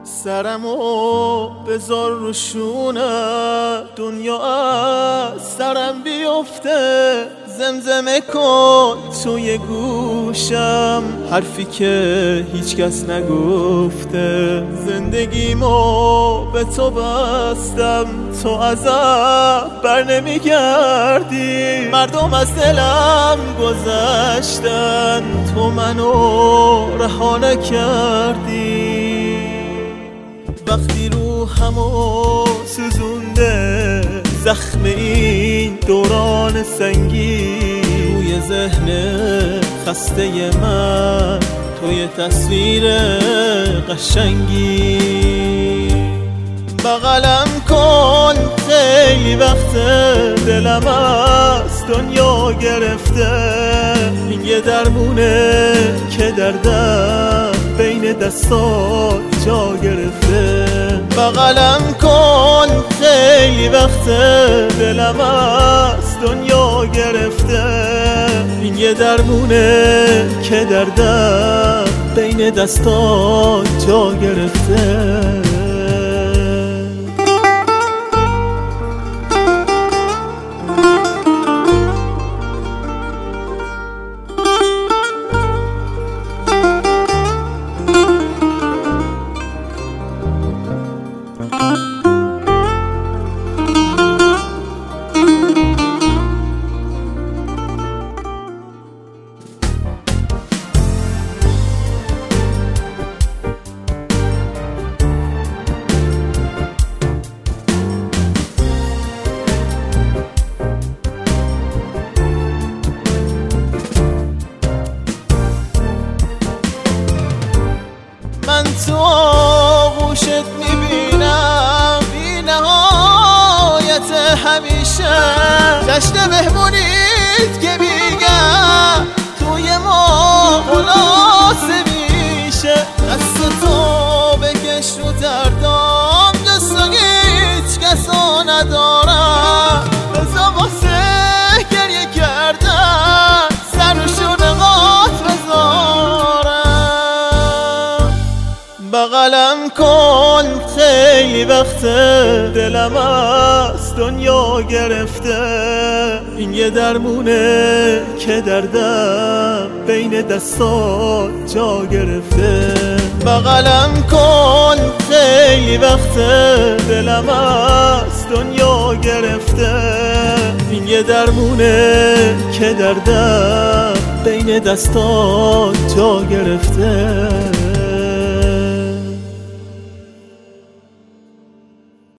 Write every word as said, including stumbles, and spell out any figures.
سرمو بذار رو شونه، دنیا از سرم بیفته. زمزمه کن توی گوشم حرفی که هیچ کس نگفته. زندگیمو به تو بستم، تو ازم بر نمیگردی. مردم از دلم گذشتن، تو منو رها نکردی. وقتی روحمو سوزونده زخم این دوران سنگی، روی ذهن خسته من توی تصویر قشنگی. بغلم کن خیلی وقت دلم از دنیا گرفته. این یه درمونه که دردم بین دستات جا گرفته. بغلم کن خیلی وقت دلم از دنیا گرفته. این یه درمونه که دردم بین دستات جا گرفته. من تو آغوشت میبینم بی نهایت همیشه. جشن مهمونیت که میگم توی ما خلاصه میشه. دست تو بکش رو دردام، دست هیچ کسا ندارم. بزا واسه گریه کردن سر و شونقات بذارم. بغلم کن خیلی وقت دلم از دنیا گرفته. این یه درمونه که دردم بین دستات جا گرفته. بغلم کن خیلی وقت دلم از دنیا گرفته. این یه درمونه که دردم بین دستات جا گرفته.